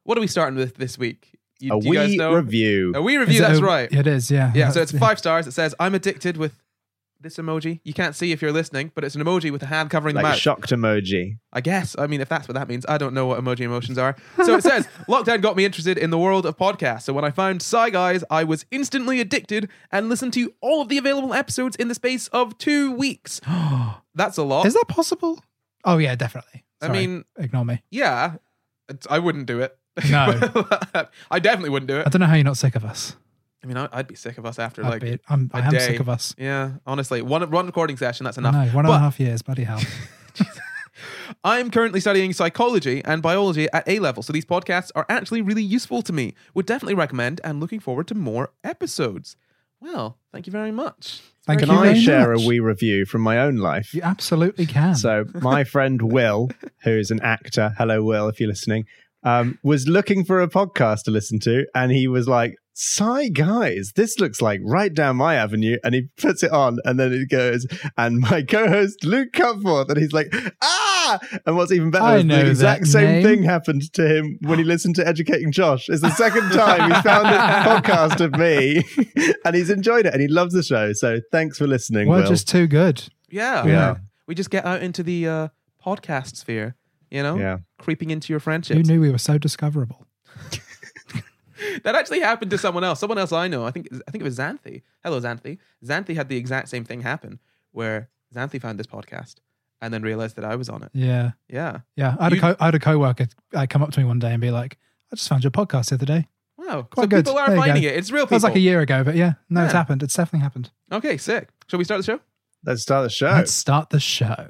What are we starting with this week? A wee review. A wee review, that's right. It is, yeah. Yeah, so it's 5 stars. It says, I'm addicted with this emoji. You can't see if you're listening, but it's an emoji with a hand covering the Like mouth. a shocked emoji. I guess. I mean, if that's what that means. I don't know what emoji emotions are. So it says, lockdown got me interested in the world of podcasts. So when I found Sci Guys, I was instantly addicted and listened to all of the available episodes in the space of 2 weeks. That's a lot. Is that possible? Oh, yeah, definitely. Sorry, I mean, ignore me. yeah, I wouldn't do it. No. I definitely wouldn't do I it. don't know how you're not sick of us. I mean, I'd be sick of us after I like am a day. sick of us. Yeah, honestly. One recording session, that's I enough. know, 1.5 years, bloody hell. I'm currently studying psychology and biology at A level, so these podcasts are actually really useful to me. Would definitely recommend and looking forward to more episodes. Well, thank you very much. Thank Can you I very share much. a wee review from my own life? You absolutely can. So my friend Will, who's an actor, hello Will, if you're listening, was looking for a podcast to listen to, and he was like, Sci Guys, this looks like right down my avenue. And he puts it on, and then it goes, and my co-host Luke Cutforth, and he's like, ah! And what's even better I is know the exact that same name. thing happened to him when he listened to Educating Josh. It's the second time he's found a podcast of me, and he's enjoyed it, and he loves the show. So thanks for listening, We're Will. just too good. Yeah. Yeah. We just get out into the podcast sphere, you know? Yeah. Creeping into your Who friendships. knew we were so discoverable? That actually happened to someone else. Someone else I know. I think it was Xanthi. Hello, Xanthi. Xanthi had the exact same thing happen, where Xanthi found this podcast and then realized that I was on it. Yeah. Yeah. Yeah. I had a co-worker come up to me one day and be like, I just found your podcast the other day. Wow. Quite so good. people are There you finding go. it. It's real That was people. like a year ago, but yeah. No, it's Yeah. happened. It's definitely happened. Okay, sick. Shall we start the show? Let's start the show. Let's start the show.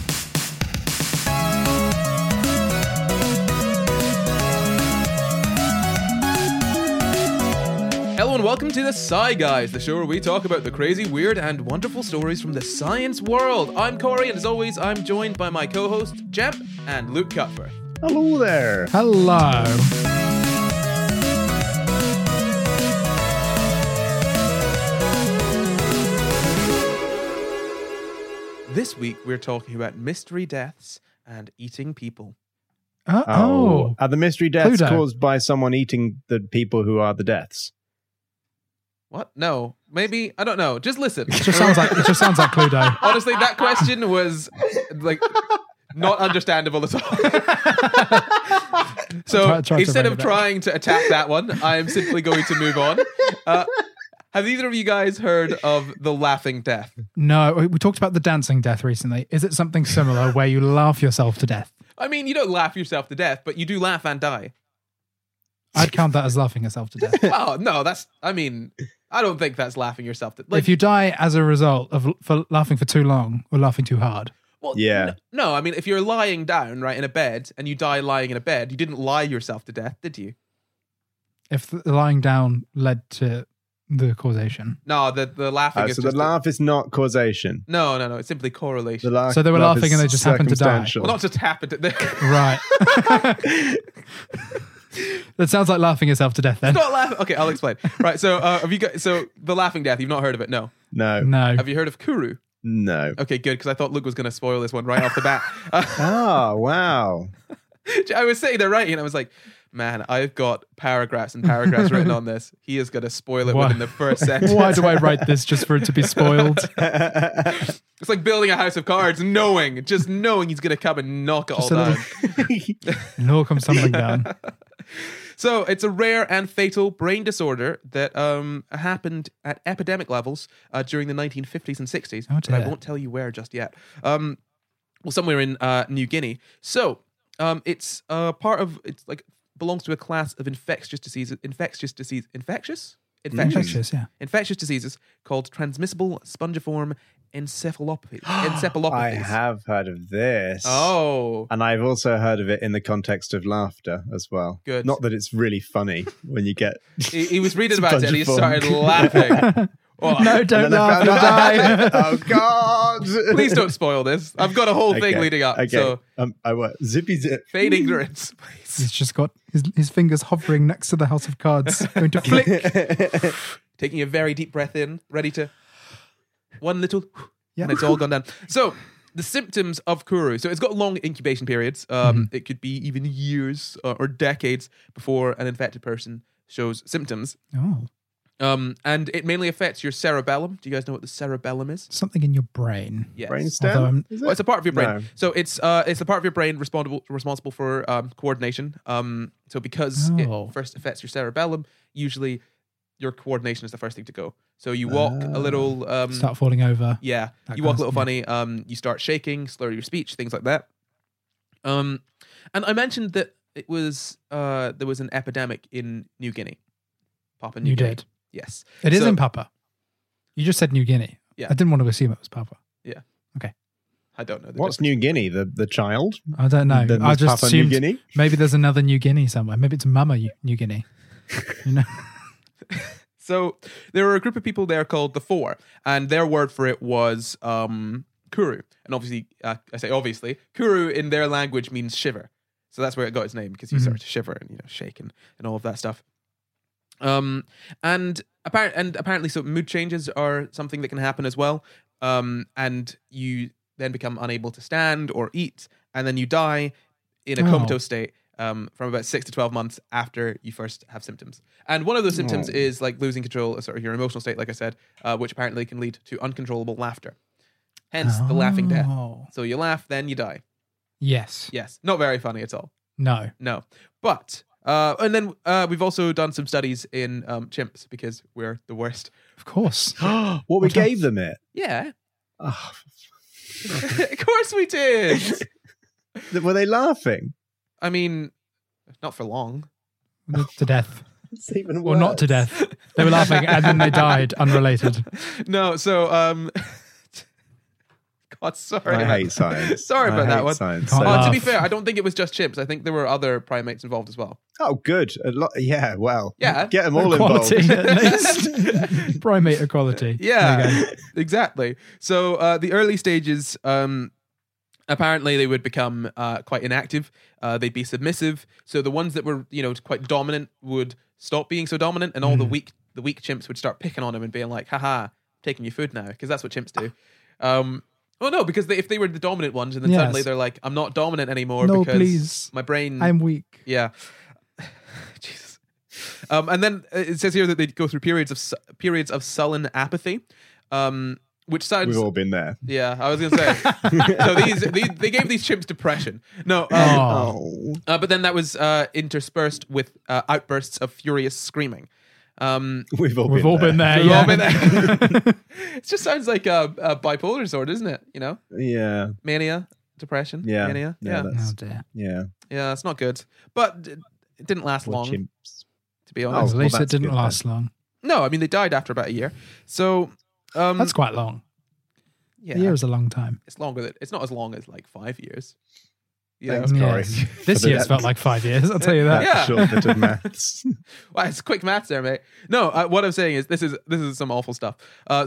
Hello and welcome to the Sci Guys, the show where we talk about the crazy, weird, and wonderful stories from the science world. I'm Corey, and as always, I'm joined by my co-host, Jep, and Luke Cutforth. Hello there. Hello. This week, we're talking about mystery deaths and eating people. Oh. Are the mystery deaths Cluedo. caused by someone eating the people who are the deaths? What? No. Maybe? I don't know. Just listen. It just sounds like Cluedo. Honestly, that question was like not understandable at all. So Try to instead bring of it back. trying to attack that one, I am simply going to move on. Have either of you guys heard of the laughing death? No, we talked about the dancing death recently. Is it something similar where you laugh yourself to death? I mean, you don't laugh yourself to death, but you do laugh and die. I'd count that as laughing yourself to death. Well, no, I don't think that's laughing yourself to If you die as a result of for laughing for too long or laughing too hard. Well, Yeah. No, I mean, if you're lying down, right, in a bed, and you die lying in a bed, you didn't lie yourself to death, did you? If the lying down led to the causation. No, the laughing is So just the laugh is not causation. No, it's simply correlation. So they were laugh laughing is and they just happened to die. circumstantial. Well, not just happened to... Right. That sounds like laughing yourself to death then. Not laughing. Okay, I'll explain. Right, so have you got... So the laughing death, you've not heard of it? No. No. No. Have you heard of Kuru? No. Okay, good, because I thought Luke was going to spoil this one right off the bat. Oh, wow. I was sitting there writing, and I was like, man, I've got paragraphs and paragraphs written on this. He is going to spoil it Why- within the first sentence. Why do I write this just for it to be spoiled? It's like building a house of cards, knowing he's going to come and knock it all Just a down. little- And all comes tumbling down. So it's a rare and fatal brain disorder that happened at epidemic levels during the 1950s and 60s. Oh, but I dear. won't tell you where just yet. Well, somewhere in New Guinea. So it's belongs to a class of infectious diseases called transmissible spongiform encephalopathy. I have heard of this. Oh. And I've also heard of it in the context of laughter as well. Good. Not that it's really funny when you get... He was reading about it and he Spongiform. started laughing. Well, No, And don't then I laugh, found you'll out- die. Oh, God. please don't spoil this. I've got a whole thing Okay, leading up. Okay. So I won't. Zippy zip. feign ignorance, please. He's just got his fingers hovering next to the house of cards, going to flick. Taking a very deep breath in, ready to one little, Yeah. and it's all gone down. So the symptoms of Kuru. So it's got long incubation periods. It could be even years or decades before an infected person shows symptoms. Oh, And it mainly affects your cerebellum. Do you guys know what the cerebellum is? something in your brain. Yes. Brainstem? Although Is Well, it's a part of your brain. No. So it's the part of your brain responsible for coordination. So because Oh. it first affects your cerebellum, usually your coordination is the first thing to go. So you walk a little. Start falling over. Yeah, That you walk a kind little of- funny. You start shaking, slur your speech, things like that. And I mentioned that it was there was an epidemic in New Guinea, Papua New You Guinea. did. Yes, It is So- in Papua. You just said New Guinea. Yeah. I didn't want to assume it was Papua. I don't know. The What's difference. New Guinea? The child? I don't know. Then I there's just Papua New assumed Guinea? maybe there's another New Guinea somewhere. Maybe it's Mama New Guinea. You know? So there were a group of people there called the Four, and their word for it was Kuru. And obviously, I say obviously, Kuru in their language means shiver. So that's where it got its name, because you start to shiver and shake and all of that stuff. And apparently, so mood changes are something that can happen as well. And you then become unable to stand or eat, and then you die in a comatose state. From about 6 to 12 months after you first have symptoms. And one of those symptoms is like losing control of sort of your emotional state, like I said, which apparently can lead to uncontrollable laughter. Hence the laughing death. Oh. So you laugh, then you die. Yes. Yes. Not very funny at all. No. No. But, and then we've also done some studies in chimps because we're the worst. Of course. What we What gave them it. Yeah. Oh, Of course we did. were they laughing? I mean, not for long. To death. It's even Or not to death. They were laughing and then they died, unrelated. No, so God, sorry. I about hate that. science. Sorry I about that hate one. Science Can't so laugh. To much. be fair, I don't think it was just chimps. I think there were other primates involved as well. Oh, good. Yeah, well. Yeah. Get them all Equality, involved. at least. Primate equality. Yeah, There you go. exactly. So the early stages, apparently they would become quite inactive. They'd be submissive. So the ones that were, quite dominant would stop being so dominant, and all the weak chimps would start picking on them and being like, "Haha, taking your food now," because that's what chimps do. Well, no, because if they were the dominant ones, and then Yes. suddenly they're like, "I'm not dominant anymore No, because please. my brain." I'm weak. Yeah. Jesus. And then it says here that they go through periods of sullen apathy, which sounds. We've all been there. Yeah, I was going to say. So they gave these chimps depression. No, Oh. but then that was interspersed with outbursts of furious screaming. We've all We've all been there. We've Yeah. all been there. It just sounds like a bipolar disorder, doesn't it? Yeah. Mania, depression, Yeah. mania. Yeah, Yeah, that's- Oh dear. Yeah. it's not good. But it didn't last Or long, chimps. to be Oh, honest. At least well, it that's didn't good last long. No, I mean they died after about a year. So That's quite long. yeah, A year is a long time. it's longer than it's not as long as like 5 years. You Thanks, know? Corey. Yes. For This the year's depth. felt like 5 years, I'll tell you that. Yeah. Short bit of maths. Wow, it's quick maths there, mate. No, what I'm saying is this is some awful stuff.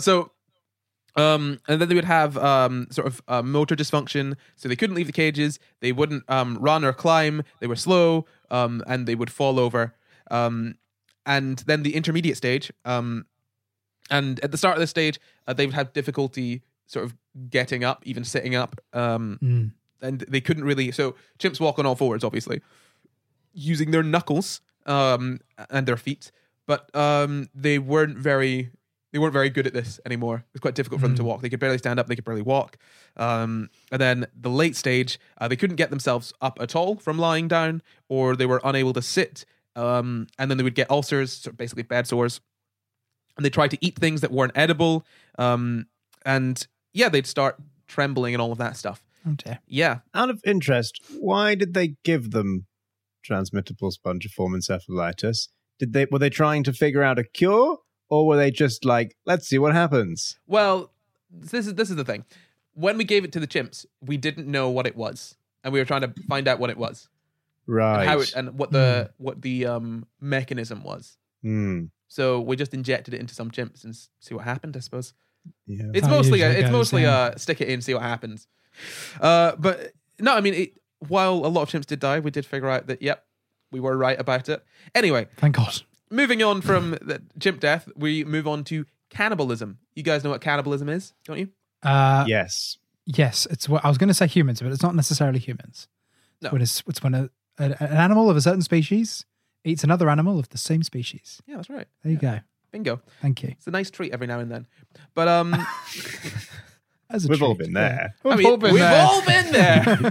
And then they would have sort of motor dysfunction, so they couldn't leave the cages. They wouldn't run or climb. They were slow, and they would fall over. And then the intermediate stage, and at the start of this stage, they would have difficulty sort of getting up, even sitting up. And they couldn't really. So chimps walk on all fours, obviously, using their knuckles and their feet, but they weren't very good at this anymore. It was quite difficult for them to walk. They could barely stand up. They could barely walk. And then the late stage, they couldn't get themselves up at all from lying down, or they were unable to sit. And then they would get ulcers, so basically bed sores. And they tried to eat things that weren't edible. And yeah, they'd start trembling and all of that stuff. Oh dear. Yeah. Out of interest, why did they give them transmittable spongiform encephalitis? Were they trying to figure out a cure, or were they just like, let's see what happens? Well, this is the thing. When we gave it to the chimps, we didn't know what it was, and we were trying to find out what it was, Right. and how it, and what the mechanism was. Hmm. So we just injected it into some chimps and see what happened. I suppose Yeah. it's How it mostly usually goes, yeah. stick it in, see what happens. But no, I mean, while a lot of chimps did die, we did figure out that yep, we were right about it. Anyway, Thank God. moving on from the chimp death, we move on to cannibalism. You guys know what cannibalism is, don't you? Yes. Yes, it's what I was going to say humans, but it's not necessarily humans. No. It's when an animal of a certain species eats another animal of the same species. Yeah, that's right. There you go. Bingo. Thank you. It's a nice treat every now and then. But As a We've all treat, been there. Yeah. we've all been there.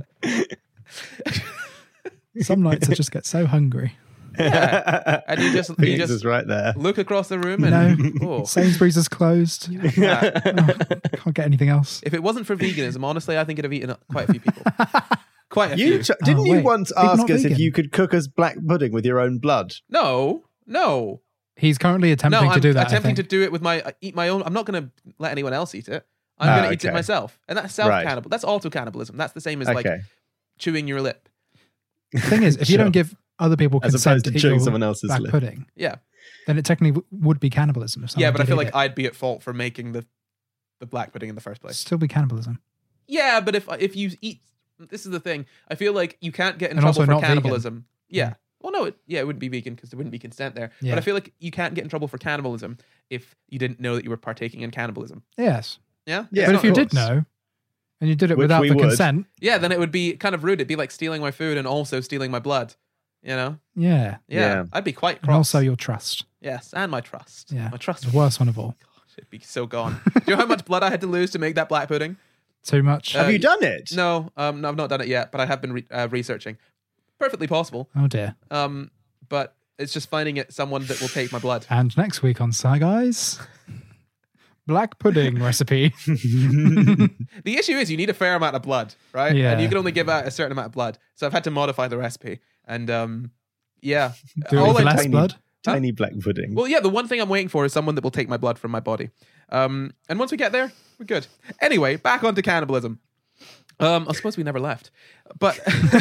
Some nights I just get so hungry. Yeah. And you just Phoenix is right there. look across the room and No, oh. Sainsbury's is closed. Yeah. Can't get anything else. If it wasn't for veganism, honestly, I think it'd have eaten quite a few people. Quite a You few. didn't you wait. once People ask not us if vegan? you could cook us black pudding with your own blood? No. He's currently attempting I'm to do that. attempting I to think. do it with eat my own. I'm not going to let anyone else eat it. I'm Oh, going to eat it okay. myself. And that's self-cannibal. That's auto-cannibalism. That's the same as like Okay. chewing your lip. The thing is, if you Sure. don't give other people As consent opposed to to eat chewing your someone else's black lip. pudding, Yeah. then it technically would be cannibalism. If Yeah, someone but I did feel eat like it. I'd be at fault for making the black pudding in the first place. Still be cannibalism. Yeah, but if you eat, this is the thing. I feel like you can't get in And trouble also for not vegan. cannibalism. Yeah. Yeah. Well, no, it wouldn't be vegan because there wouldn't be consent there. Yeah. But I feel like you can't get in trouble for cannibalism if you didn't know that you were partaking in cannibalism. Yes, Yeah. Yeah, but of if you did course. know, and you did it Which without we the would. consent, Yeah, then it would be kind of rude. It'd be like stealing my food and also stealing my blood. You know? yeah, Yeah. I'd be quite and cross. also your trust. Yes, and my trust. Yeah, My trust the worst one of all. would be so gone. Do you know how much blood I had to lose to make that black pudding? Too much. Uh, Have you done it? No, no, I've not done it yet, but I have been researching. Perfectly possible. Oh dear. But it's just finding it someone that will take my blood. And next week on Sci Guys, black pudding recipe. The issue is you need a fair amount of blood, right? Yeah. And you can only give out a certain amount of blood. So I've had to modify the recipe. And yeah. Do it All with I- less tiny- blood. Tiny black pudding. Well, yeah, the one thing I'm waiting for is someone that will take my blood from my body. And once we get there, we're good. Anyway, back onto cannibalism. I suppose we never left. But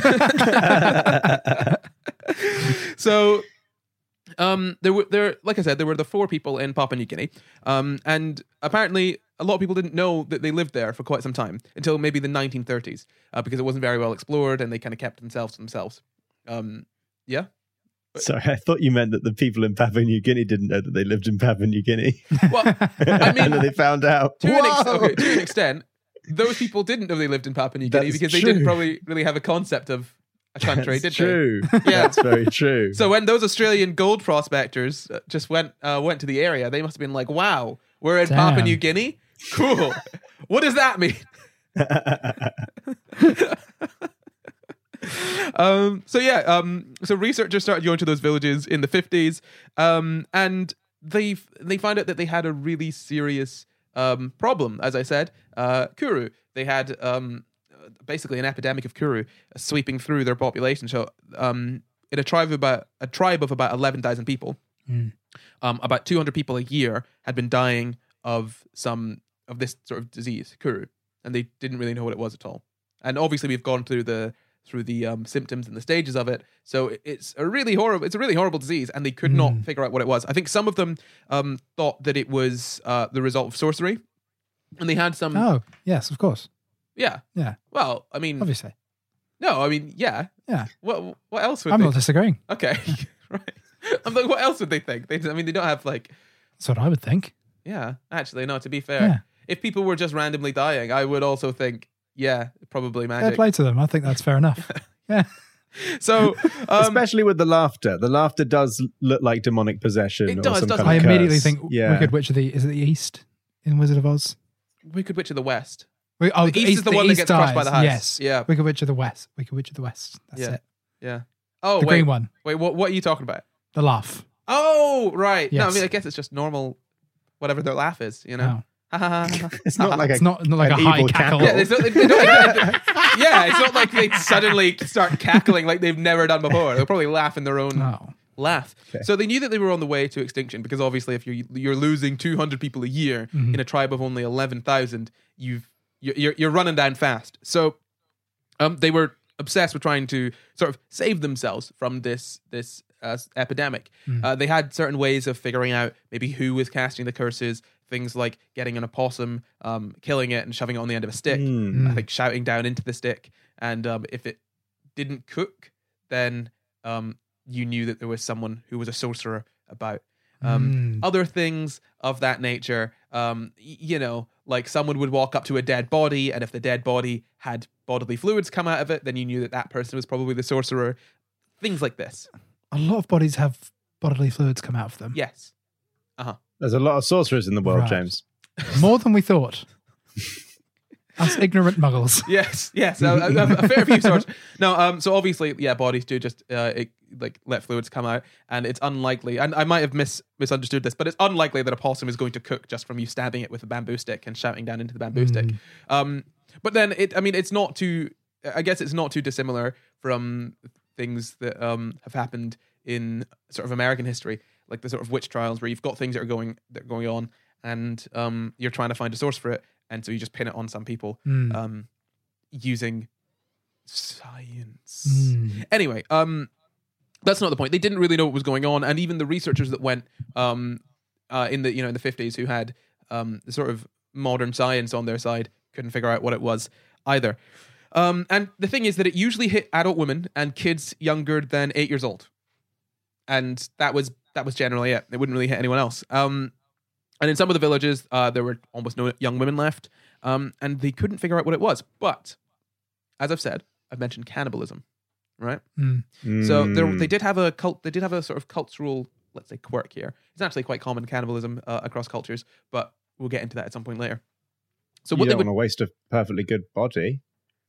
so there like I said, there were the 4 people in Papua New Guinea. And apparently a lot of people didn't know that they lived there for quite some time until maybe the 1930s, because it wasn't very well explored and they kind of kept themselves to themselves. Yeah. Sorry, I thought you meant that the people in Papua New Guinea didn't know that they lived in Papua New Guinea. Well, I mean, and then they found out. to Whoa! an extent, those people didn't know they lived in Papua New Guinea That's because they true. didn't probably really have a concept of a country, That's did true. Yeah. That's very true. So when those Australian gold prospectors just went to the area, they must have been like, "Wow, we're in Papua Damn. New Guinea. Cool. What does that mean?" So researchers started going to those villages in the 50s, and they found out that they had a really serious problem. As I said, kuru. They had basically an epidemic of kuru sweeping through their population. So in a tribe of about 11,000 people, about 200 people a year had been dying of this sort of disease, kuru, and they didn't really know what it was at all. And obviously, we've gone through the symptoms and the stages of it. So it's a really horrible disease, and they could not figure out what it was. I think some of them thought that it was the result of sorcery, and they had some. Oh yes, of course. Yeah. Yeah, Well, I mean, obviously. no, I mean, yeah. Yeah, What else would I'm they? not disagreeing. Okay, right. I'm like, what else would they think? They don't have like. That's what I would think. Yeah, actually, no. To be fair, Yeah. if people were just randomly dying, I would also think, yeah, probably Fair magic. play to them. I think that's fair enough. Yeah. So, Especially with the laughter. The laughter does look like demonic possession. It or does, some doesn't kind I of immediately curse. think Wicked Witch of the East in Wizard of Oz. Wicked Witch of the West. The East is the one that East gets crushed by dies. the house. Yes. Yeah. Wicked Witch of the West. Wicked Witch of the West. That's Yeah. it. Yeah. Oh, The wait. green one. Wait, what are you talking about? The laugh. Oh, right. No, I Yes. mean, I guess it's just normal, whatever their laugh is, you know? Oh. Ha ha ha. It's not like It's not like a an high evil cackle. cackle. Yeah, it's not like they suddenly start cackling like they've never done before. They'll probably laugh in their own Oh. laugh. Okay. So they knew that they were on the way to extinction because obviously, if you're losing 200 people a year Mhm. in a tribe of only 11,000, you're running down fast. So they were obsessed with trying to sort of save themselves from this epidemic. They had certain ways of figuring out maybe who was casting the curses. Things like getting an opossum, killing it, and shoving it on the end of a stick. I think shouting down into the stick, and if it didn't cook, then you knew that there was someone who was a sorcerer about. Other things of that nature, Like someone would walk up to a dead body, and if the dead body had bodily fluids come out of it, then you knew that that person was probably the sorcerer. Things like this. A lot of bodies have bodily fluids come out of them. Yes. There's a lot of sorcerers in the world, Right. James. More than we thought. Us ignorant muggles. Yes. A fair few sorts. No, so obviously, yeah, bodies do just let fluids come out, and it's unlikely. And I might have misunderstood this, but it's unlikely that a possum is going to cook just from you stabbing it with a bamboo stick and shouting down into the bamboo stick. But then it's not too. I guess it's not too dissimilar from things that have happened in sort of American history, like the sort of witch trials, where you've got things that are going on, and you're trying to find a source for it. And so you just pin it on some people using science. Anyway, that's not the point. They didn't really know what was going on, and even the researchers that went in the 50s who had the sort of modern science on their side couldn't figure out what it was either. And the thing is that it usually hit adult women and kids younger than 8 years old, and that was generally it. It wouldn't really hit anyone else. And in some of the villages, there were almost no young women left, and they couldn't figure out what it was. But, as I've said, I've mentioned cannibalism, right? So they did have a cult. They did have a sort of cultural, let's say, quirk here. It's actually quite common cannibalism across cultures, but we'll get into that at some point later. So you don't want to waste a perfectly good body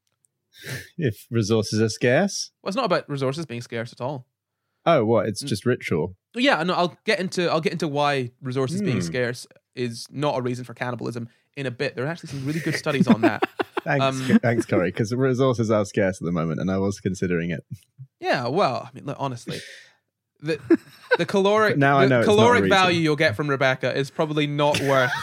if resources are scarce. Well, it's not about resources being scarce at all. Oh, what? It's just ritual. Yeah, no, I'll get into why resources being scarce is not a reason for cannibalism in a bit. There are actually some really good studies on that. Thanks, Corey, because resources are scarce at the moment, and I was considering it. Yeah, well, I mean, look, honestly, the caloric value you'll get from Rebecca is probably not worth.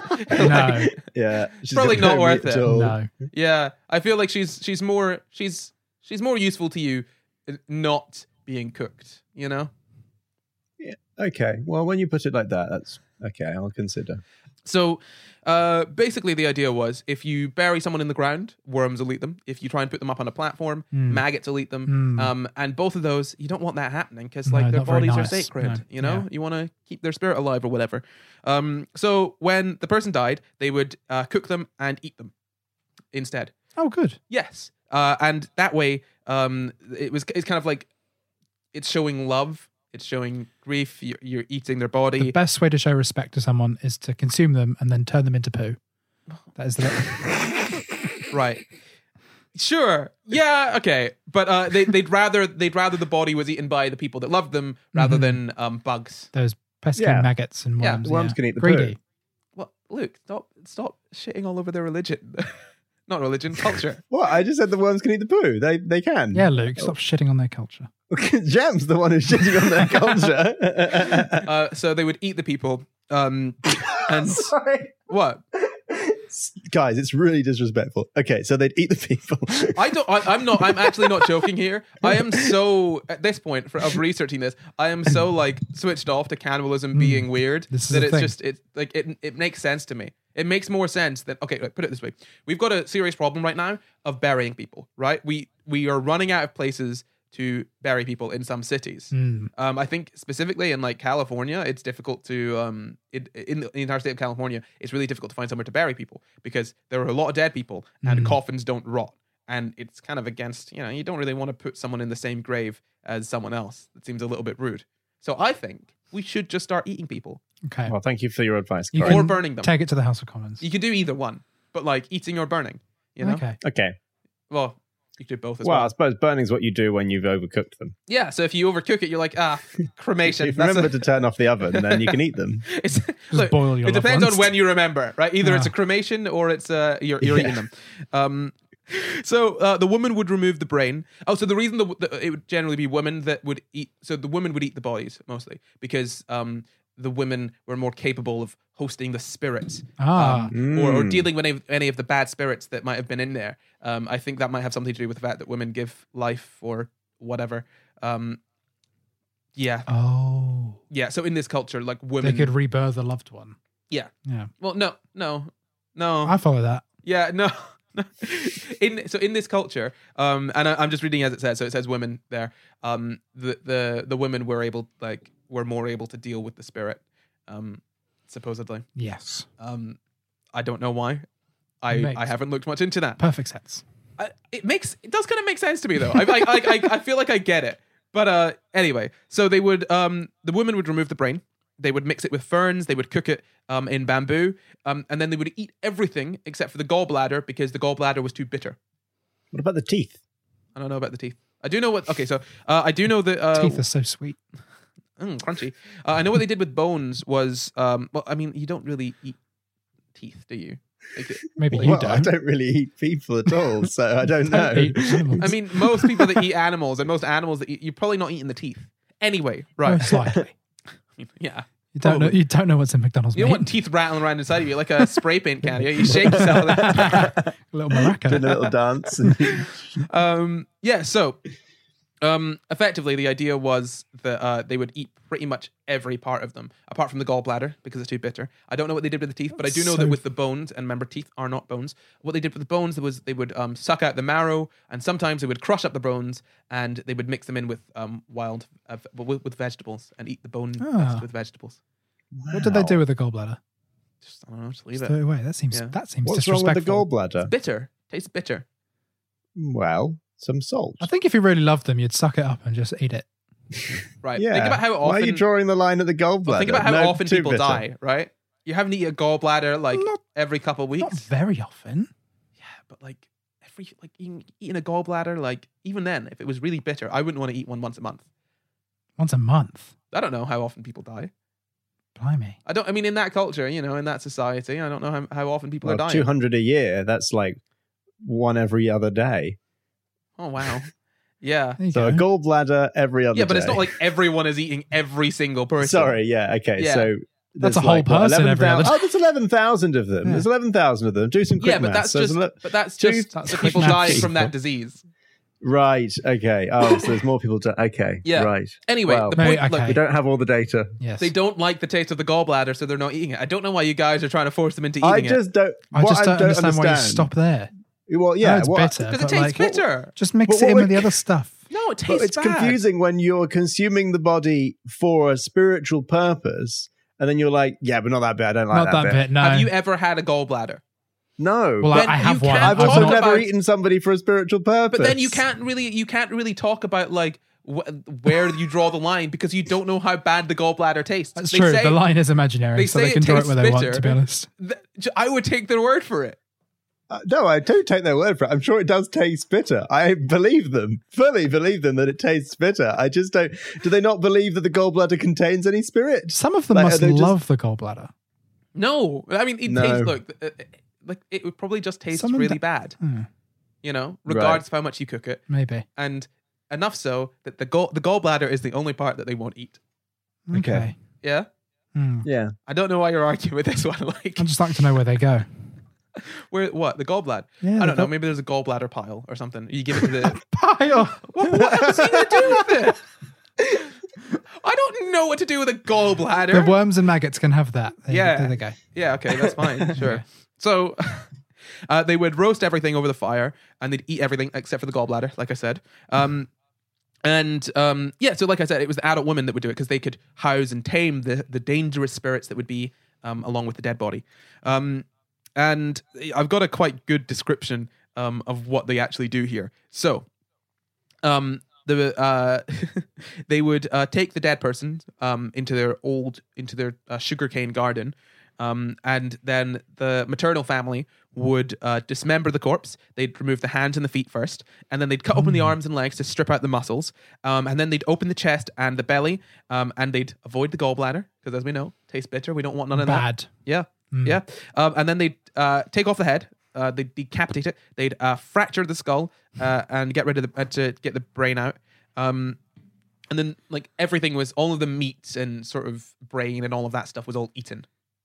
No. Yeah, she's probably not worth it. No. Yeah, I feel like she's more useful to you not being cooked. You know. Yeah. Okay. Well, when you put it like that, that's okay. I'll consider. So, basically, the idea was if you bury someone in the ground, worms will eat them. If you try and put them up on a platform, maggots will eat them. And both of those, you don't want that happening because, their bodies are sacred. No. You know, you want to keep their spirit alive or whatever. So when the person died, they would cook them and eat them instead. Oh, good. Yes, and that way, it's kind of like it's showing love. It's showing grief. You're eating their body. The best way to show respect to someone is to consume them and then turn them into poo. That is the right. Sure. Yeah. Okay. But they'd rather the body was eaten by the people that loved them rather than bugs. Those pesky maggots and worms. Yeah, worms can eat the greedy. poo. Well, Luke, stop shitting all over their religion. Not religion, culture. What? I just said the worms can eat the poo. They can. Yeah, Luke, stop shitting on their culture. Jam's the one who's shitting on their culture. So they would eat the people. And Sorry. What? Guys, it's really disrespectful. Okay, so they'd eat the people. I'm actually not joking here. I am so, at this point of researching this, I am so switched off to cannibalism being weird that it makes sense to me. It makes more sense than, okay, put it this way. We've got a serious problem right now of burying people, right? We are running out of places to bury people in some cities. I think specifically in California, it's difficult to in the entire state of California, it's really difficult to find somewhere to bury people because there are a lot of dead people and coffins don't rot, and it's kind of against, you don't really want to put someone in the same grave as someone else. That seems a little bit rude. So I think we should just start eating people. Okay. Well, thank you for your advice, You Corey. Or burning them. Take it to the House of Commons. You can do either one, but eating or burning, you know? Okay. Well, you could do both as Well, well. I suppose burning's what you do when you've overcooked them. Yeah, so if you overcook it, you're like, cremation. If you remember to turn off the oven, then you can eat them. Look, boil your it loved depends ones. on when you remember, right? Either it's a cremation or it's you're eating them. So the woman would remove the brain. Oh, so the reason it would generally be women that would eat. So the women would eat the bodies mostly because the women were more capable of hosting the spirits or dealing with any of the bad spirits that might have been in there. I think that might have something to do with the fact that women give life or whatever. Yeah. Oh. Yeah. So in this culture, women, They could rebirth a loved one. Yeah. Yeah. Well, no. I follow that. Yeah. No. In this culture, and I'm just reading as it says. So it says women there. The women were more able to deal with the spirit, supposedly. Yes. I don't know why. I haven't looked much into that. Perfect sense. It does kind of make sense to me though. I feel like I get it. But anyway, so they would the woman would remove the brain. They would mix it with ferns. They would cook it in bamboo, and then they would eat everything except for the gallbladder because the gallbladder was too bitter. What about the teeth? I don't know about the teeth. I do know what. Okay, so I do know that Teeth are so sweet. crunchy. I know what they did with bones was. Well, I mean, you don't really eat teeth, do you? Like, Maybe you Well, don't. I don't really eat people at all, so I don't know. Eat animals. I mean, most people that eat animals and most animals that eat, you're probably not eating the teeth. Anyway, right? Most likely. Yeah. You don't know. Probably. You don't know what's in McDonald's. You don't meat. want teeth rattling around inside of you like a spray paint can. You shake yourself. A little maraca. Doing a little dance. And Yeah. So, effectively, the idea was that they would eat pretty much every part of them, apart from the gallbladder because it's too bitter. I don't know what they did with the teeth, but I do know that with the bones, and remember, teeth are not bones. What they did with the bones was they would suck out the marrow, and sometimes they would crush up the bones, and they would mix them in with with vegetables and eat the bone with vegetables. What did they do with the gallbladder? Just I don't know, just leave Just it. throw it away. That seems Yeah. what's wrong with the disrespectful. gallbladder? Bitter. Tastes bitter. Well, some salt. I think if you really loved them, you'd suck it up and just eat it. Right. Yeah. Think about how often. Why are you drawing the line at the gallbladder? Well, think about how No, often too people bitter. die, right? You haven't eaten a gallbladder like Not- every couple of weeks. Not very often. Yeah, but like eating a gallbladder, like even then, if it was really bitter, I wouldn't want to eat one once a month. Once a month. I don't know how often people die. Blimey. I mean, in that culture, in that society, I don't know how often people are Well, dying. 200 a year, that's like one every other day. Oh, wow. Yeah. There you So a go. gallbladder every other day. Yeah, but it's not like everyone is eating every single person. Sorry, yeah, okay. Yeah. So That's there's a whole person every 11,000 other day. Oh, there's 11,000 of them. Yeah. There's 11,000 of them. Do some quick Yeah, but maths. that's just That's the quick people maths. dying from that disease. Right, okay. Oh, so there's more people to... Okay, Yeah. right. Anyway, Well, the No, point, okay. look, We don't have all the data. Yes. they don't like the taste of the gallbladder, so they're not eating it. I don't know why you guys are trying to force them into eating I it. just don't... I what just don't understand why you understand- stop there. Well, I know yeah. it's what- bitter. Because it but, tastes like, bitter. Just mix But it what in with we- the other stuff. No, it But tastes it's bad. confusing when you're consuming the body for a spiritual purpose, and then you're like, yeah, but not that bit. I don't like Not that bit. No. Have you ever had a gallbladder? No. Well, Then I have you one. can't I've talk also about- never eaten somebody for a spiritual purpose. But then you can't really talk about like where you draw the line because you don't know how bad the gallbladder tastes. That's They true. say- The line is imaginary, they so say they it can draw it tastes where they want, bitter. to be honest. I would take their word for it. No, I don't take their word for it. I'm sure it does taste bitter. I believe them, fully believe them that it tastes bitter. I just don't. Do they not believe that the gallbladder contains any spirit? Some of them Like, are must they just- love the gallbladder. No, I mean it No. tastes. Look, like it would probably just taste Some of really the- bad. Hmm, Regardless of how much you cook it, maybe. and enough so that the gallbladder is the only part that they won't eat. Okay. Yeah, Hmm. Yeah. I don't know why you're arguing with this one. Like, I'd just like to know where they go. where what the gallbladder? Yeah, I don't know. Maybe there's a gallbladder pile or something. You give it to the. Pile. What else are you gonna do with it? I don't know what to do with a gallbladder. The worms and maggots can have that. Yeah. There they go. Yeah, okay, that's fine. Sure. So they would roast everything over the fire and they'd eat everything except for the gallbladder, like I said. So like I said, it was the adult women that would do it because they could house and tame the dangerous spirits that would be along with the dead body. And I've got a quite good description of what they actually do here. So they would take the dead person into their sugarcane garden, and then the maternal family would dismember the corpse. They'd remove the hands and the feet first, and then they'd cut open the arms and legs to strip out the muscles, and then they'd open the chest and the belly, and they'd avoid the gallbladder because, as we know, tastes bitter. We don't want none of that. Bad. Yeah, yeah. And then they'd take off the head. They'd decapitate it. They'd fracture the skull and get rid of to get the brain out. And then like everything was, all of the meat and sort of brain and all of that stuff was all eaten.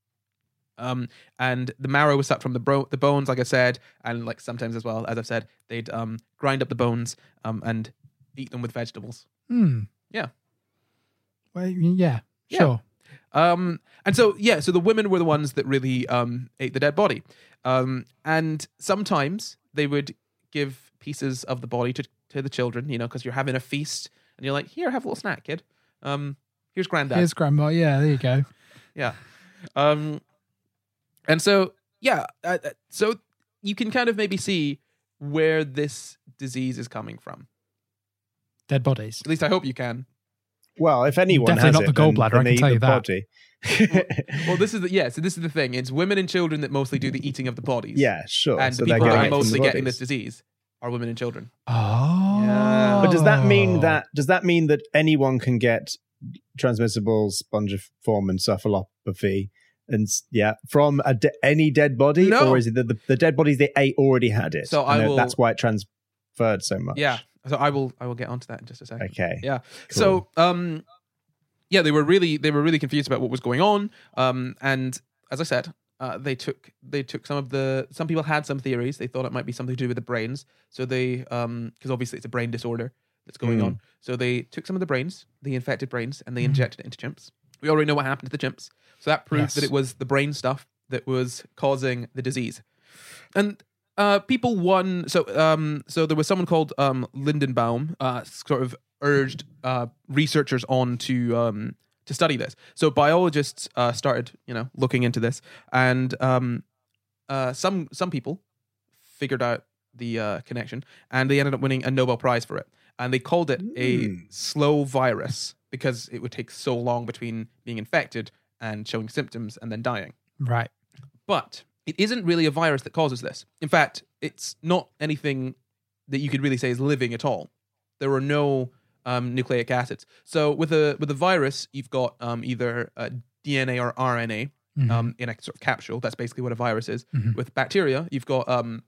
And the marrow was sucked from the bones, like I said, and like sometimes as well, as I've said, they'd grind up the bones and eat them with vegetables. Yeah. Well, yeah. Yeah. Sure. And so the women were the ones that really ate the dead body. And sometimes they would give pieces of the body to the children, because you're having a feast and you're like, here, have a little snack, kid. Here's granddad. Here's grandma. Yeah, there you go. Yeah. And so, so you can kind of maybe see where this disease is coming from. Dead bodies. At least I hope you can. Well, if anyone Definitely has not it, the gallbladder, then I can they tell eat you the that. body. Well, this is the thing. It's women and children that mostly do the eating of the bodies. Yeah, sure. And So the they're people that getting are it from mostly the getting this bodies. disease are women and children. Oh. Yeah. But does that mean that anyone can get transmissible spongiform encephalopathy from any dead body? No. Or is it that the dead bodies they ate already had it? So that's why it transferred so much. Yeah. So I will get onto that in just a second. Okay. Yeah. Cool. So they were really confused about what was going on. And as I said, they took some people had some theories. They thought it might be something to do with the brains. So they because obviously it's a brain disorder that's going on. So they took some of the brains, the infected brains, and they injected it into chimps. We already know what happened to the chimps. So that proved that it was the brain stuff that was causing the disease. And people won. So there was someone called Lindenbaum sort of urged researchers on to study this. So biologists started looking into this, and some people figured out the connection, and they ended up winning a Nobel Prize for it. And they called it a slow virus because it would take so long between being infected and showing symptoms and then dying. Right. But it isn't really a virus that causes this. In fact, it's not anything that you could really say is living at all. There are no nucleic acids. So with a virus, you've got either DNA or RNA in a sort of capsule. That's basically what a virus is. With bacteria, you've got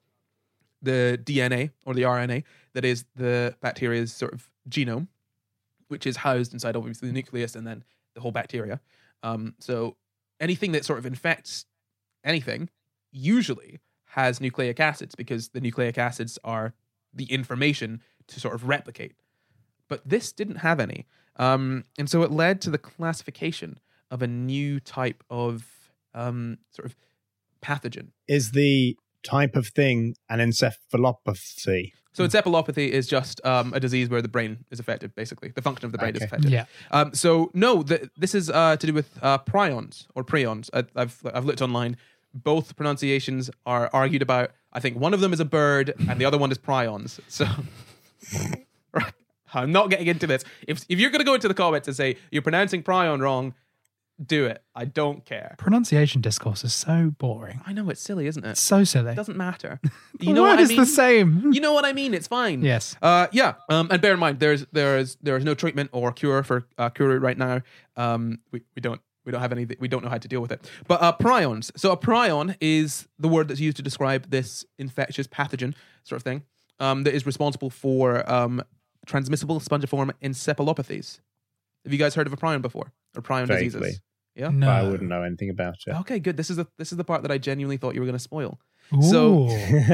the DNA or the RNA that is the bacteria's sort of genome, which is housed inside obviously the nucleus and then the whole bacteria. So anything that sort of infects anything usually has nucleic acids because the nucleic acids are the information to sort of replicate. But this didn't have any. And so it led to the classification of a new type of sort of pathogen. Is the type of thing an encephalopathy? So encephalopathy is just a disease where the brain is affected, basically. The function of the brain is affected. Yeah. So no, this is to do with prions or prions. I've looked online. Both pronunciations are argued about. I think one of them is a bird and the other one is prions. So right. I'm not getting into this. If you're going to go into the comments and say you're pronouncing prion wrong, do it. I don't care. Pronunciation discourse is so boring. I know it's silly, isn't it? It's so silly. It doesn't matter. You know what I It's mean? the same. You know what I mean? It's fine. Yes. Yeah. And bear in mind, there is no treatment or cure for Kuru right now. We don't have any. We don't know how to deal with it. But prions. So a prion is the word that's used to describe this infectious pathogen sort of thing that is responsible for transmissible spongiform encephalopathies. Have you guys heard of a prion before or prion Vaguely. diseases? Yeah. No. I wouldn't know anything about it. Okay, good. This is the part that I genuinely thought you were going to spoil. Ooh.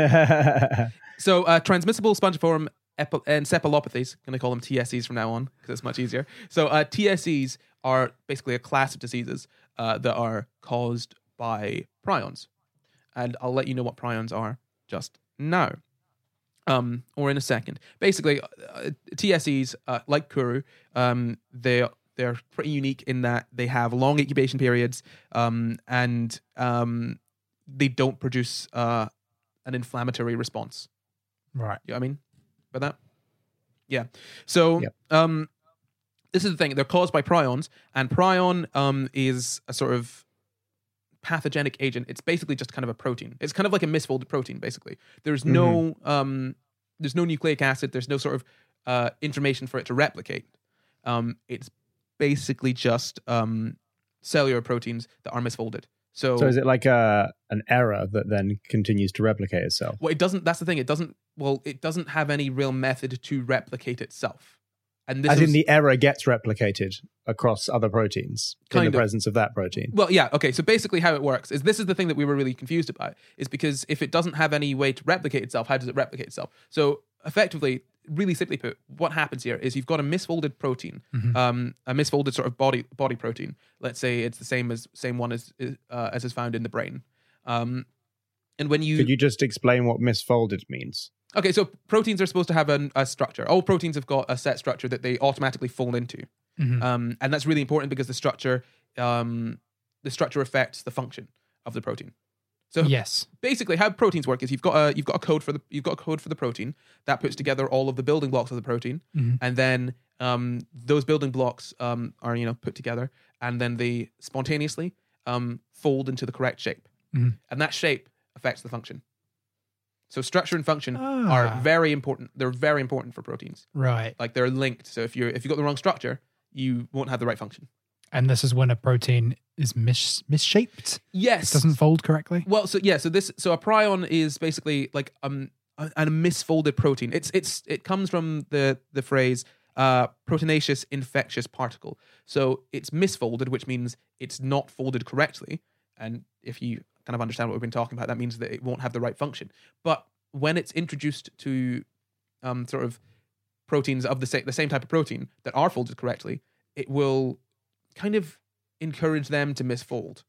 So transmissible spongiform encephalopathies, going to call them TSEs from now on because it's much easier. So TSEs are basically a class of diseases that are caused by prions. And I'll let you know what prions are just now. Or in a second. Basically, TSEs, like Kuru, they're pretty unique in that they have long incubation periods, and they don't produce an inflammatory response. Right. You know what I mean by that? Yeah. So, Yep. This is the thing. They're caused by prions, and prion is a sort of pathogenic agent. It's basically just kind of a protein. It's kind of like a misfolded protein, basically. There's no nucleic acid. There's no sort of information for it to replicate. It's basically just cellular proteins that are misfolded. So is it like an error that then continues to replicate itself? Well, it doesn't. That's the thing. It doesn't have any real method to replicate itself. And this As in the error gets replicated across other proteins in the presence of that protein. Well, yeah, okay. So basically how it works is this is the thing that we were really confused about, is because if it doesn't have any way to replicate itself, how does it replicate itself? So effectively, really simply put, what happens here is you've got a misfolded protein, a misfolded sort of body protein. Let's say it's the same one as is found in the brain. And when you... Could you just explain what misfolded means? Okay, so proteins are supposed to have a structure. All proteins have got a set structure that they automatically fold into. And that's really important because the structure affects the function of the protein. So Yes. basically, how proteins work is you've got a code for the protein that puts together all of the building blocks of the protein, Mhm. and then those building blocks are put together, and then they spontaneously fold into the correct shape, Mhm. and that shape affects the function. So structure and function Ah. are very important. They're very important for proteins. Right. Like they're linked. So if you've got the wrong structure, you won't have the right function. And this is when a protein is misshaped. Yes. It doesn't fold correctly. Well, so a prion is basically like a misfolded protein. It comes from the phrase proteinaceous infectious particle. So it's misfolded, which means it's not folded correctly. And if you kind of understand what we've been talking about, that means that it won't have the right function. But when it's introduced to sort of proteins of the same type of protein that are folded correctly, it will kind of encourage them to misfold.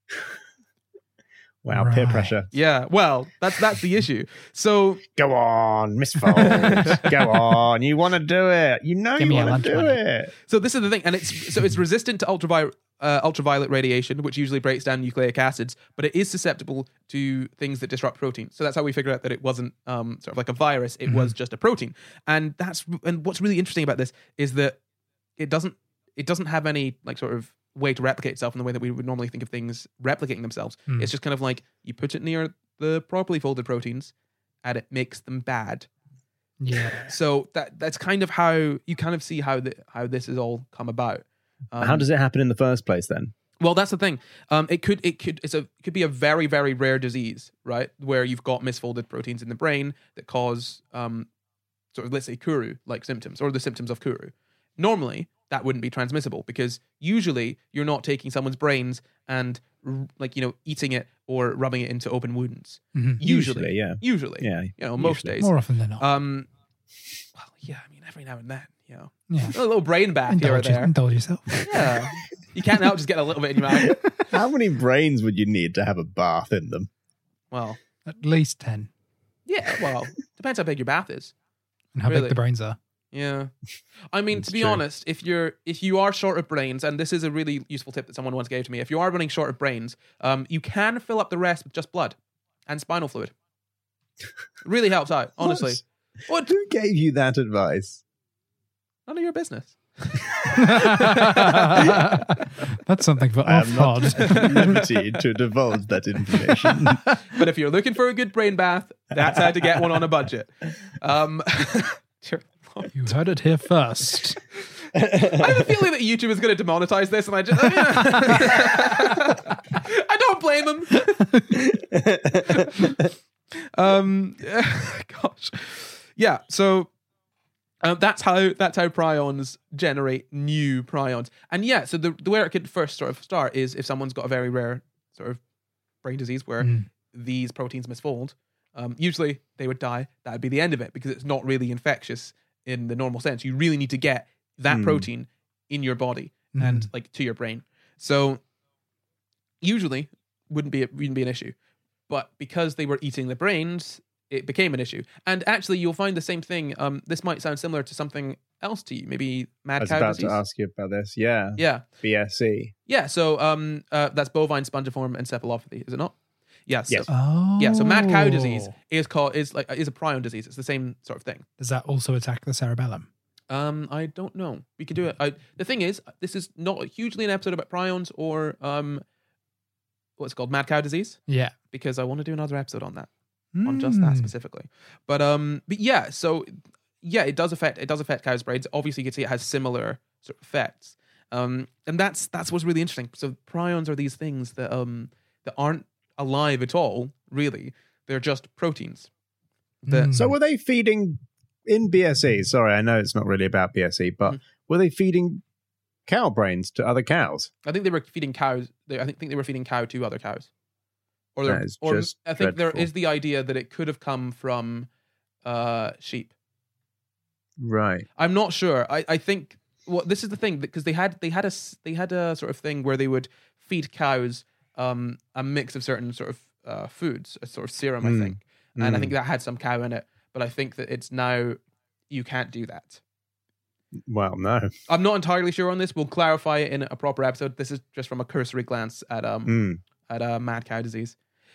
Wow, peer Right. pressure. Yeah, well, that's the issue. So Go on, misfold. Go on. You want to do it. You know Give you me a want lunch to do money. it. this is the thing, and it's resistant to ultraviolet radiation, which usually breaks down nucleic acids, but it is susceptible to things that disrupt proteins. So that's how we figured out that it wasn't sort of like a virus; it was just a protein. And what's really interesting about this is that it doesn't have any like sort of way to replicate itself in the way that we would normally think of things replicating themselves. Mm. It's just kind of like you put it near the properly folded proteins, and it makes them bad. Yeah. So that's kind of how you kind of see how this has all come about. How does it happen in the first place then? Well, that's the thing. It could be a very, very rare disease, right? Where you've got misfolded proteins in the brain that cause sort of, let's say, Kuru like symptoms or the symptoms of Kuru. Normally, that wouldn't be transmissible because usually you're not taking someone's brains and eating it or rubbing it into open wounds. Mhm. Usually, yeah. Usually, Yeah. most Usually. days. More often than not. Well, yeah. I mean, every now and then, Yeah. a little brain bath here or there. Indulge yourself. Yeah, you can't help just get a little bit in your mouth. How many brains would you need to have a bath in them? Well, At least 10. yeah. Well, depends how big your bath is. And how Really? big the brains are. Yeah, I mean, It's to be true. honest, if you are short of brains, and this is a really useful tip that someone once gave to me, if you are running short of brains, you can fill up the rest with just blood and spinal fluid. It really helps out, honestly. What? Who gave you that advice? None of your business. That's something for I off am not pod. at liberty to divulge that information. But if you're looking for a good brain bath, that's how to get one on a budget. Sure. You heard it here first. I have a feeling that YouTube is going to demonetize this, and I don't blame them. Gosh, yeah. So that's how prions generate new prions, and yeah. So the where it could first sort of start is if someone's got a very rare sort of brain disease where these proteins misfold. Usually they would die. That would be the end of it because it's not really infectious in the normal sense. You really need to get that protein in your body and like to your brain. So usually wouldn't be an issue, but because they were eating the brains, it became an issue. And actually, you'll find the same thing. This might sound similar to something else to you, maybe I mad was cow about disease. to ask you about this. Yeah. Yeah, BSE. yeah. So that's bovine spongiform encephalopathy, is it not? Yeah. So, Yes. Oh. yeah. So mad cow disease is a prion disease. It's the same sort of thing. Does that also attack the cerebellum? I don't know. We could do it. The thing is, this is not hugely an episode about prions or what's it called, mad cow disease, Yeah. because I want to do another episode on that, on just that specifically. But yeah. So yeah, it does affect cows' brains. Obviously, you can see it has similar sort of effects. And that's what's really interesting. So prions are these things that aren't alive at all. Really, they're just proteins. So were they feeding in BSE? Sorry, I know it's not really about BSE, but were they feeding cow brains to other cows? I think they were feeding cows. I think they were feeding cow to other cows. That is just I think there dreadful. is the idea that it could have come from sheep. Right. I'm not sure. I think this is the thing, because they had a sort of thing where they would feed cows a mix of certain sort of foods, a sort of serum, I think, and I think that had some cow in it. But I think that it's now you can't do that. Well, no. I'm not entirely sure on this. We'll clarify it in a proper episode. This is just from a cursory glance at mad cow disease.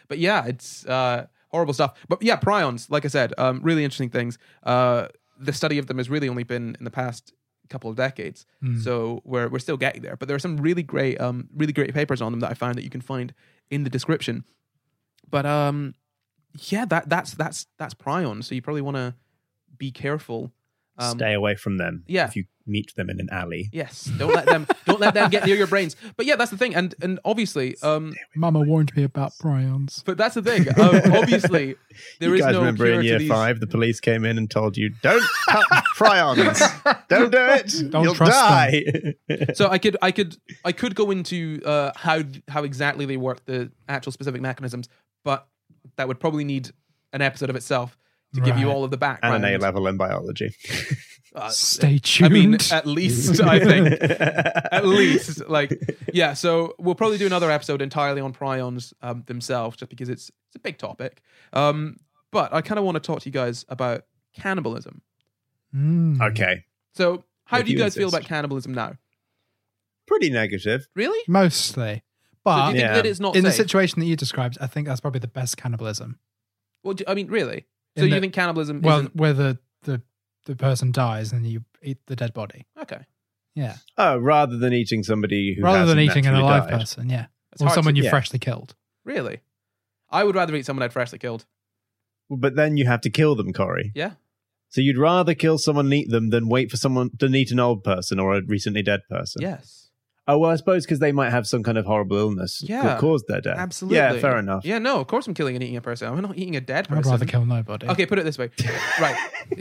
But yeah, it's horrible stuff. But yeah, prions, like I said, really interesting things. The study of them has really only been in the past couple of decades, so we're still getting there. But there are some really great papers on them that I found that you can find in the description. But yeah, that's prions. So you probably want to be careful. Stay away from them. Yeah. If you meet them in an alley. Yes, don't let them get near your brains. But yeah, that's the thing, and obviously, Mama warned me about prions. but that's the thing. Obviously, there You is guys no remember cure in to year these. 5, the police came in and told you, don't cut prions. Don't do it. Don't You'll trust die. So I could go into how exactly they work, the actual specific mechanisms, but that would probably need an episode of itself to give you Right. all of the And background. an A-level in biology. Stay I tuned. mean, at least I think, at least yeah. So we'll probably do another episode entirely on prions themselves, just because it's a big topic. But I kind of want to talk to you guys about cannibalism. Okay. So how If do you you guys feel insist. about cannibalism now? Pretty negative. Really? Mostly. So do But you think Yeah. that it's not in the safe? situation that you described, I think that's probably the best cannibalism. Well, I mean, really? So In you the- think cannibalism Well, isn't... where the person dies and you eat the dead body. Okay. Yeah. Oh, rather than eating somebody who Rather than hasn't eating an naturally alive died. person, yeah. It's Or hard someone to- you've yeah. freshly killed. Really? I would rather eat someone I'd freshly killed. But then you have to kill them, Corey. Yeah. So you'd rather kill someone and eat them than wait for someone to eat an old person or a recently dead person? Yes. Oh, well, I suppose because they might have some kind of horrible illness Yeah. that caused their death. Absolutely. Yeah, fair enough. Yeah, no, of course I'm killing and eating a person. I'm not eating a dead I'd person. rather kill nobody. Okay, put it this way. Right.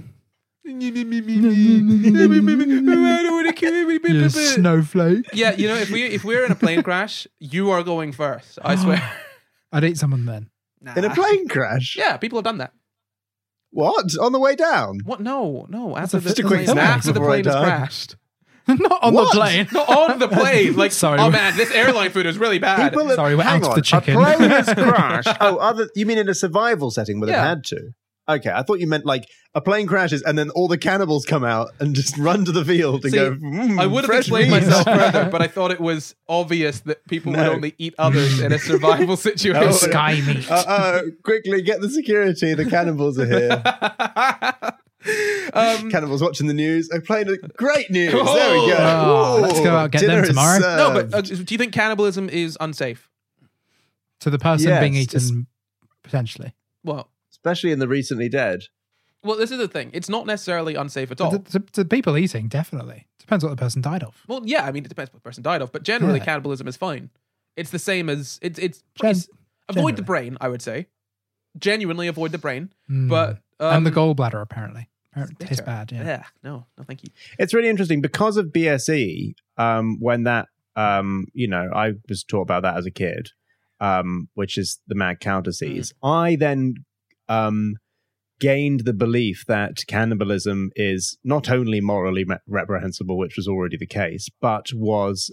You snowflake. Yeah, you know, if we're in a plane crash, you are going first. I swear. I'd eat someone then. In a Nah. plane crash? Yeah, people have done that. What? On the way down? What? No. That's a After just a the quick plane, snack after the before I plane has die. crashed. Not on What? the plane. Not on the plane. Like, Sorry. oh man, this airline food is really bad. People have- Sorry, we're hang out of on, the chicken. A plane has crashed. Oh, you mean in a survival setting where Yeah. they've had to? Okay, I thought you meant like a plane crashes and then all the cannibals come out and just run to the field and See, go, I would have fresh explained meat." myself further, but I thought it was obvious that people would No. only eat others in a survival situation. Oh, Sky meat. Quickly, get the security. The cannibals are here. Cannibals watching the news. I played great news. There we go. Oh, let's go out and get them dinner is tomorrow. No, served. but do you think cannibalism is unsafe? To the person Yes, being it's- eaten, potentially. Well, especially in the recently dead. this is the thing. It's not necessarily unsafe at all. To people eating, definitely. Depends what the person died of. Well, yeah, I mean, it depends what the person died of, but generally, Yeah. cannibalism is fine. It's the same as it's Gen- avoid the generally. brain. I would say, genuinely avoid the brain, Mm. but and the gallbladder, apparently. Apparently bitter. tastes bad, yeah. no, thank you. It's really interesting because of BSE. When that, I was taught about that as a kid, which is the mad cow disease. I then gained the belief that cannibalism is not only morally reprehensible, which was already the case, but was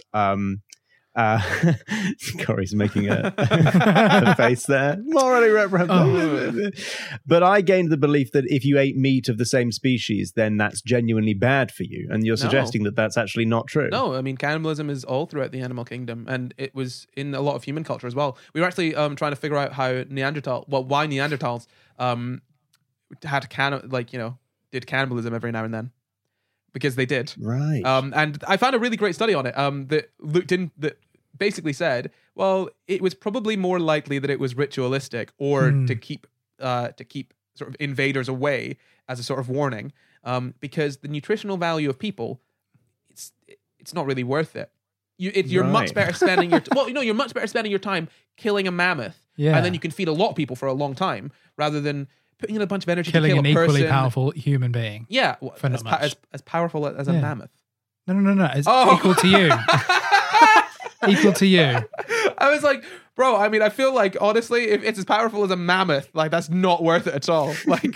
Corey's making a face there. Morally reprehensible. But I gained the belief that if you ate meat of the same species, then that's genuinely bad for you. And you're No. suggesting that that's actually not true. No, I mean, cannibalism is all throughout the animal kingdom, and it was in a lot of human culture as well. We were actually trying to figure out how why Neanderthals had did cannibalism every now and then, because they did. Right. And I found a really great study on it that looked in that basically said, well, it was probably more likely that it was ritualistic or to keep sort of invaders away as a sort of warning, because the nutritional value of people, it's not really worth it. You're much Right. better spending you're much better spending your time killing a mammoth, Yeah. and then you can feed a lot of people for a long time rather than putting in a bunch of energy Killing to an kill a equally person. powerful human being. Yeah, For not much. as powerful as a Yeah. mammoth. No. It's Oh. equal to you. Equal to you. I was like, bro, I mean, I feel like, honestly, if it's as powerful as a mammoth, like, that's not worth it at all. Like,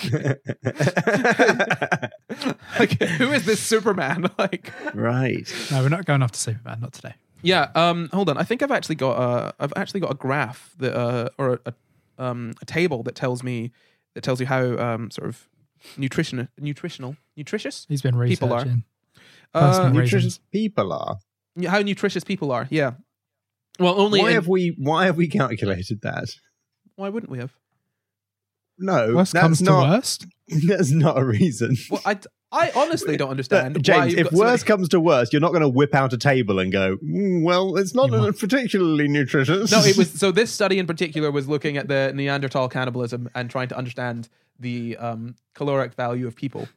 who is this Superman? Like, Right. No, we're not going off to Superman, not today. yeah. Hold on. I think I've actually got a graph that, or a table that tells you how sort of nutritious He's been People are. researching. Personal uh, reasons. Nutritious people are. how nutritious people are. Yeah. Well, only Why have we calculated that? Why wouldn't we have? No, Worst that's comes not. to worst. That's not a reason. Well, I honestly don't understand. why James, you've if got so many- worst comes to worst, you're not going to whip out a table and go, well, it's not You might. particularly nutritious. No, it was so. This study in particular was looking at the Neanderthal cannibalism and trying to understand the caloric value of people,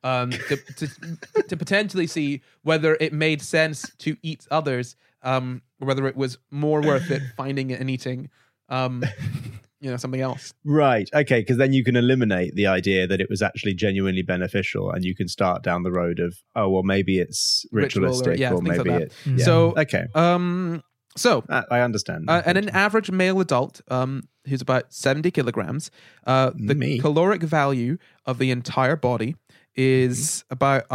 to potentially see whether it made sense to eat others, or whether it was more worth it finding it and eating, something else. Right. Okay. Because then you can eliminate the idea that it was actually genuinely beneficial, and you can start down the road of, oh, well, maybe it's Ritual or- ritualistic, yeah, or things like maybe that. it. Mm. Yeah. So, okay. So I understand. and an average male adult, who's about 70 kilograms, the Me. caloric value of the entire body is about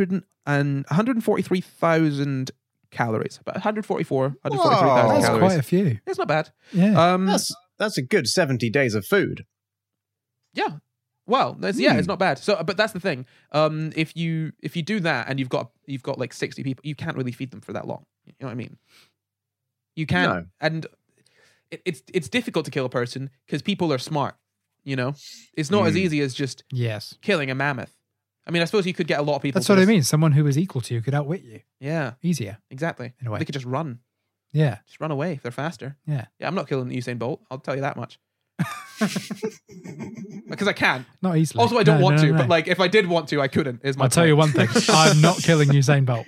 143,000 calories. About 143,000 Whoa. That's calories. quite a few. It's not bad. Yeah. That's a good 70 days of food. Yeah. Well, it's not bad. So, but that's the thing. If you do that and you've got like 60 people, you can't really feed them for that long. You know what I mean? You can't, No. and it's difficult to kill a person because people are smart. You know, it's not as easy as just Yes. killing a mammoth. I mean, I suppose you could get a lot of people. That's to what I just- mean. Someone who is equal to you could outwit you Yeah, easier. exactly. In a way. They could just run Yeah. away if they're faster. Yeah. Yeah, I'm not killing Usain Bolt. I'll tell you that much. Because I can't. Not easily. Also, I don't No, want no, to. no. But like, if I did want to, I couldn't. Is my I'll tell you point. one thing. I'm not killing Usain Bolt.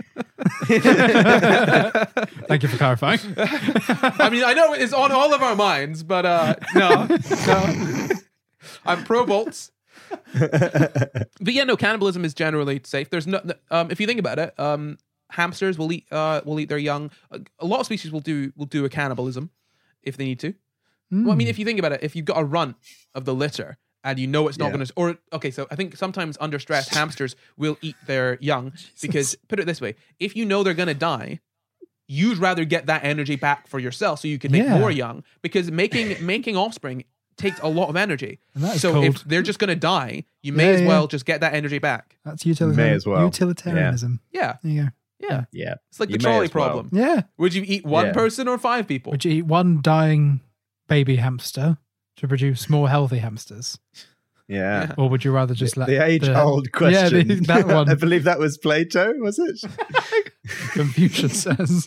Thank you for clarifying. I mean, I know it's on all of our minds, but no. I'm pro bolts. But yeah, no, cannibalism is generally safe. There's no, if you think about it, hamsters will eat their young. A lot of species will do a cannibalism if they need to. Well, I mean, if you think about it, if you've got a runt of the litter and you know it's not Yeah. going to, or okay, so I think sometimes under stress hamsters will eat their young because, put it this way, if you know they're going to die, you'd rather get that energy back for yourself so you can make Yeah. more young, because making offspring takes a lot of energy. And that is So called- if they're just going to die, you may Yeah, as yeah. well just get that energy back. That's May as well. utilitarianism. Yeah, There you go. yeah. Yeah. It's like You the may trolley as well. problem. Yeah. Would you eat one Yeah. person or 5 people? Would you eat one dying baby hamster to produce more healthy hamsters? Yeah. Or would you rather just let The age-old question. Yeah, that one. I believe that was Plato, was it? Confucius says.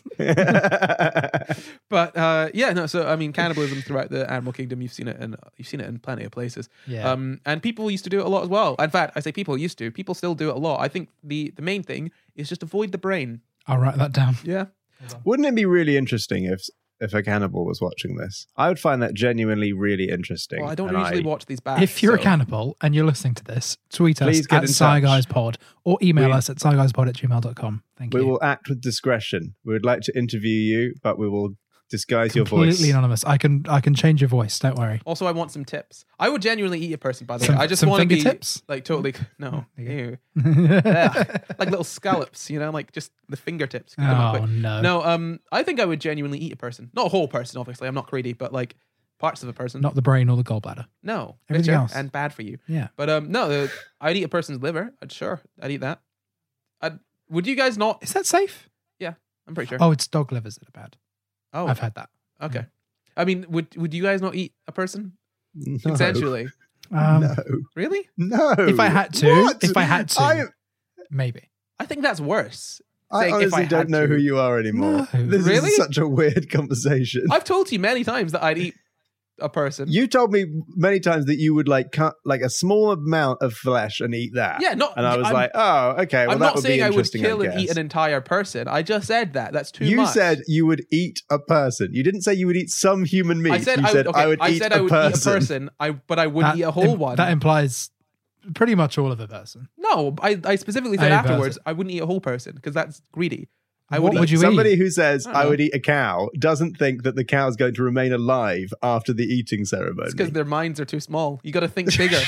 But yeah, no. So I mean, cannibalism throughout the animal kingdom, you've seen it in plenty of places. Yeah. And people used to do it a lot as well. In fact, I say people used to. People still do it a lot. I think the main thing is just avoid the brain. I'll write that down. Yeah. Wouldn't it be really interesting if a cannibal was watching this? I would find that genuinely really interesting. Well, I don't and usually watch these back. If you're a so- cannibal and you're listening to this, tweet us Please get at in touch. SciGuysPod or email We- us at SciGuysPod@gmail.com. Thank We you. will act with discretion. We would like to interview you, but we will disguise your Completely voice. anonymous. I can change your voice. Don't worry. Also, I want some tips. I would genuinely eat a person, by the Some- way. I just some want to be fingertips? like totally no, There ew. Ugh. Like little scallops, like just the fingertips. Can come up Oh quick. no. No, I think I would genuinely eat a person. Not a whole person, obviously. I'm not greedy, but like parts of a person. Not the brain or the gallbladder. No, Everything bitter else. and bad for you. Yeah. But no, I'd eat a person's liver. I'd eat that. Would you guys not? Is that safe? I'm pretty sure. Oh, it's dog livers that are bad. Oh, I've had that. okay. I mean, would you guys not eat a person No. consensually? No. Really? No. If I had to, What? if I had to, maybe. I think that's worse. I Saying if honestly had don't know to. who you are anymore. No. This Really? is such a weird conversation. I've told you many times that I'd eat a person. You told me many times that you would like cut like a small amount of flesh and eat that. Yeah, not. And I was I'm, like, oh, okay. Well, I'm that not would saying be I would interesting. kill and guess. eat an entire person. I just said that. That's too You much. said you would eat a person. You didn't say you would eat some human meat. I said you said okay, I would eat said I a would person. eat a person. But I wouldn't eat a whole one. That implies pretty much all of a person. No, I specifically said A afterwards person. I wouldn't eat a whole person because that's greedy. I What would would eat. you Somebody eat? who says I don't I know. would eat a cow doesn't think that the cow is going to remain alive after the eating ceremony. It's because their minds are too small. You got to think bigger.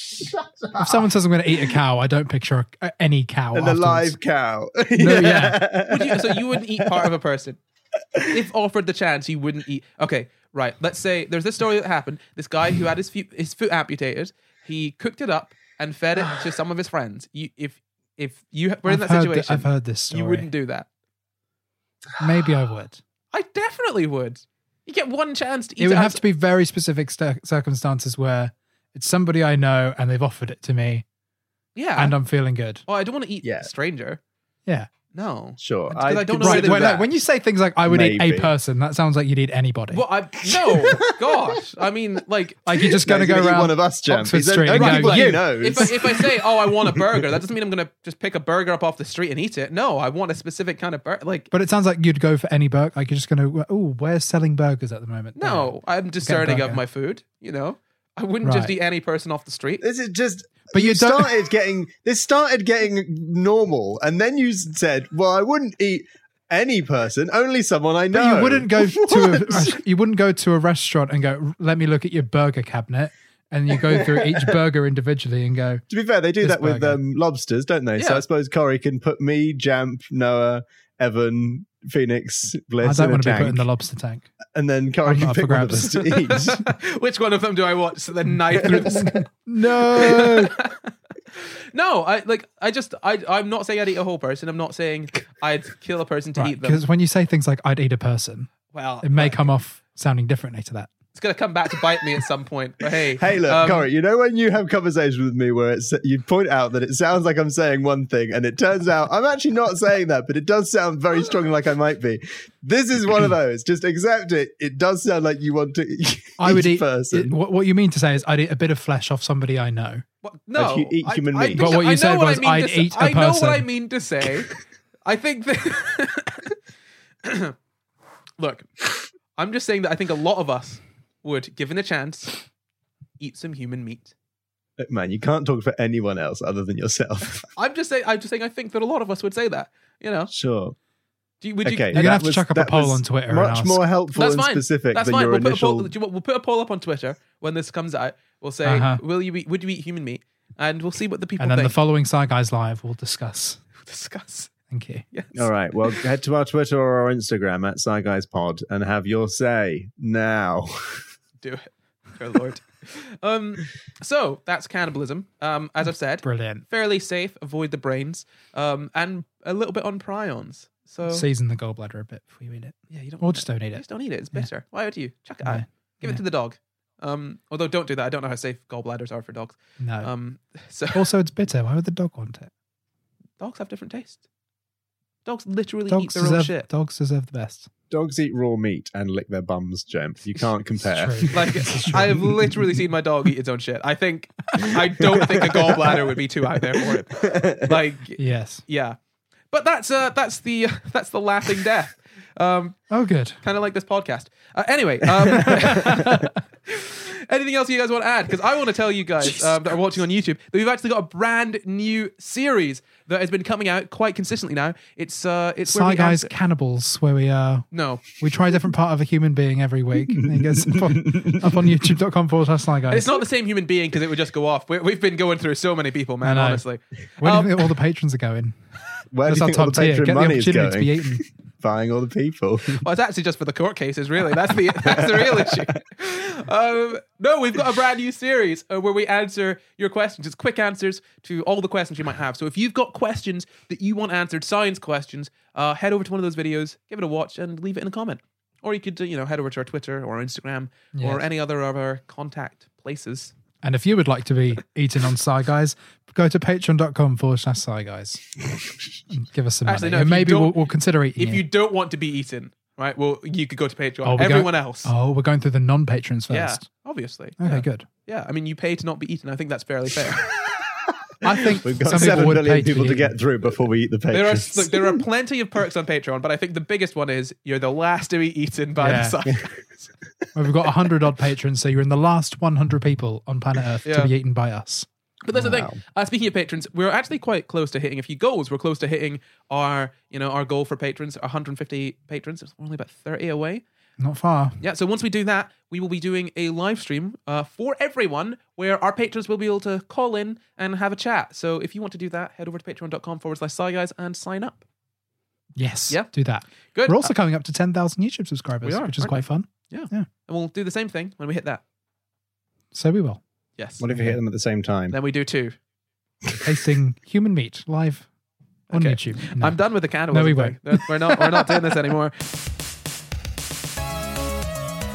If someone says I'm going to eat a cow, I don't picture any cow. An afterwards. alive cow. No, yeah. So you wouldn't eat part of a person if offered the chance. You wouldn't eat. Okay, right. Let's say there's this story that happened. This guy who had his foot amputated. He cooked it up and fed it to some of his friends. If you were in that situation, I've heard this story. you wouldn't do that. Maybe I would. I definitely would. You get one chance to eat It would have to be very specific circumstances where it's somebody I know and they've offered it to me Yeah. and I'm feeling good. Oh, I don't want to eat Yeah. a stranger. Yeah. No. Sure. Because I don't could know see whether When, that. when you say things like I would eat a Maybe. person, that sounds like you'd eat anybody. Well, no. Gosh. I mean, like Like you're just No, going to he's go gonna eat around one of us, Jam. Oxford He's the Street and only go, people he you. knows. if I say, oh, I want a burger, that doesn't mean I'm going to just pick a burger up off the street and eat it. No, I want a specific kind of burger. Like, But it sounds like you'd go for any burger. Like you're just going to, oh, where's selling burgers at the moment? no, I'm discerning of burger. my food, you know? I wouldn't just Right. eat any person off the street. This is just. But you don't- This started getting normal, and then you said, "Well, I wouldn't eat any person, only someone I know." But you wouldn't go What? you wouldn't go to a restaurant and go, let me look at your burger cabinet. And you go through each burger individually and go, To be fair, they do This that with burger. lobsters, don't they? So Yeah. I suppose Corey can put me, Jamp, Noah, Evan, Phoenix, I Bliss don't in a want to be put in tank, the lobster tank. and then Corey I'm can up pick for one of grabs. us to eat. Which one of them do I want? So the knife through the skin. No. No, I'm not saying I'd eat a whole person. I'm not saying I'd kill a person to eat them. Because when you say things like I'd eat a person, Well, it may come off sounding differently to that. it's going to come back to bite me at some point. But hey. Hey, look, Corey, you know when you have conversations with me where you point out that it sounds like I'm saying one thing, and it turns out I'm actually not saying that, but it does sound very strongly like I might be. This is one of those. Just accept it. It does sound like you want to eat I would a eat. person. What you mean to say is I'd eat a bit of flesh off somebody I know. No, Like you eat human meat. think But what I you said know what was, I mean I'd to say. eat a I know what I person. mean to say. I think that. Look, I'm just saying that I think a lot of us would, given a chance, eat some human meat. Man, you can't talk for anyone else other than yourself. I'm just saying. I think that a lot of us would say that. You know, Sure. would you? Okay. You're gonna that have to was- chuck up a that poll was on Twitter and Much ask. more helpful That's and fine. specific That's than fine. your We'll put, initial. we'll put a poll up on Twitter when this comes out. We'll say, Uh-huh. would you eat human meat? And we'll see what the people And then the think. following Side Guys Live, we'll discuss. Discuss. Thank you. Yes. All right. Well, head to our Twitter or our Instagram at SciGuysPod and have your say now. Do it. Dear Lord. So that's cannibalism. As I've said, Brilliant. fairly safe. Avoid the brains. And a little bit on prions. So Season the gallbladder a bit before you eat it. yeah, you don't. Or just don't eat it. Just don't eat it. It's Yeah. bitter. Why would you? Chuck it No. out. Give it Yeah. to the dog. Although don't do that. I don't know how safe gallbladders are for dogs. No. So Also, it's bitter. Why would the dog want it? dogs have different tastes. Dogs literally Dogs eat their own deserve, shit. dogs deserve the best. Dogs eat raw meat and lick their bums, Jem. You can't compare. It's true. Like This is true. I have literally seen my dog eat its own shit. I don't think a gallbladder would be too out there for it. Like Yes. yeah, but that's the laughing death. Oh, good. Kind of like this podcast. Anyway, anything else you guys want to add? Because I want to tell you guys that are watching on YouTube that we've actually got a brand new series that has been coming out quite consistently now. It's where Sci we Guys answer- Cannibals, where No, we try a different part of a human being every week. And it goes up on youtube.com/Sci Guys. it's not the same human being because it would just go off. We've been going through so many people, man. I know. Honestly, Where do you think all the patrons are going? Where do That's you our think all top the tier. patron Get the money is opportunity to be going? eaten. Buying all the people. well, it's actually just for the court cases, really. That's the real issue. No, we've got a brand new series where we answer your questions. It's quick answers to all the questions you might have. So if you've got questions that you want answered, science questions, head over to one of those videos, give it a watch, and leave it in a comment. Or you could, head over to our Twitter or our Instagram or Yes. any other of our contact places. And if you would like to be eaten on Sci Guys, go to patreon.com/Sci Guys. And give us some Actually, money. no, And if you maybe don't- we'll consider eating If you don't want to be eaten, right, well, you could go to Patreon. Oh, we're Everyone going- else. Oh, we're going through the non-patrons yeah, first. obviously. Okay, yeah. good. Yeah, I mean, you pay to not be eaten. I think that's fairly fair. I think We've got some people 7 would million pay people be to eaten. get through before we eat the patrons. There are plenty of perks on Patreon, but I think the biggest one is you're the last to be eaten by Yeah. the side. Well, we've got 100 odd patrons, so you're in the last 100 people on planet Earth Yeah. to be eaten by us. But that's the Wow. thing. Speaking of patrons, we're actually quite close to hitting a few goals. We're close to hitting our goal for patrons, 150 patrons. It's only about 30 away. Not far. Yeah, so once we do that, we will be doing a live stream for everyone where our patrons will be able to call in and have a chat. So if you want to do that, head over to patreon.com/SciGuys and sign up. Yes. Yeah. Do that. Good. We're also coming up to 10,000 YouTube subscribers, We are, which is aren't quite fun. and we'll do the same thing when we hit that. So we will. Yes. What if you hit them at the same time? Then we do too. Tasting human meat live on Okay. YouTube. No. I'm done with the cannibalism No, we thing. We're not doing this anymore.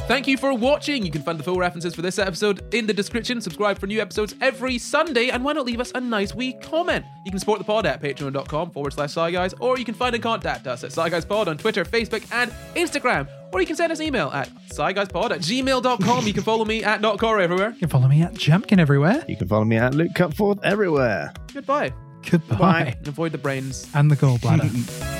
Thank you for watching. You can find the full references for this episode in the description. Subscribe for new episodes every Sunday, and why not leave us a nice wee comment? You can support the pod at patreon.com/SciGuys, or you can find and contact us at SciGuysPod on Twitter, Facebook, and Instagram. Or you can send us an email at SciGuysPod@gmail.com. You can follow me at NotCora everywhere. You can follow me at Jumpkin everywhere. You can follow me at Luke Cutforth everywhere. Goodbye. Goodbye. Avoid the brains. And the gallbladder.